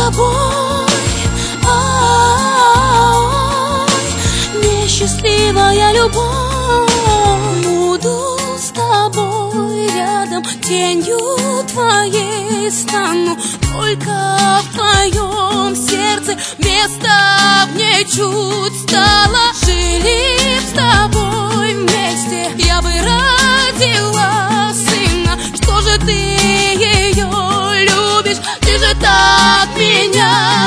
тобой. Несчастливая любовь. Буду с тобой рядом, тенью твоей стану. Только в твоем сердце место мне чуть стало. Жили с тобой вместе, я бы родила сына. Что же ты ее любишь, ты же так меня